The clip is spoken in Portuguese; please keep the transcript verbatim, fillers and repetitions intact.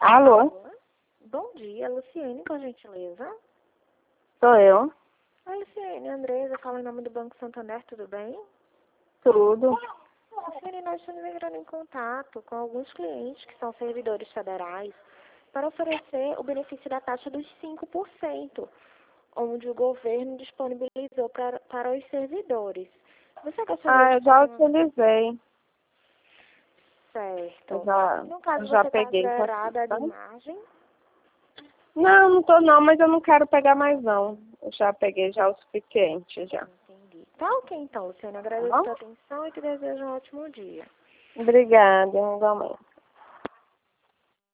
Alô? Bom dia, Luciene, com gentileza. Sou eu. Oi, Luciene, Andresa, fala em nome do Banco Santander, tudo bem? Tudo. Luciene, nós estamos entrando em contato com alguns clientes que são servidores federais para oferecer o benefício da taxa dos cinco por cento, onde o governo disponibilizou para, para os servidores. Você gostaria Ah, de eu já fazer uma... utilizei. Certo. Eu já, No caso, eu já você está peguei. zerada Tá? de margem? Não, não tô não, mas eu não quero pegar mais não. Eu já peguei já o suficiente já. Entendi. Tá ok, então, Luciene. Tá Agradeço a bom? sua atenção e te desejo um ótimo dia. Obrigada, igualmente.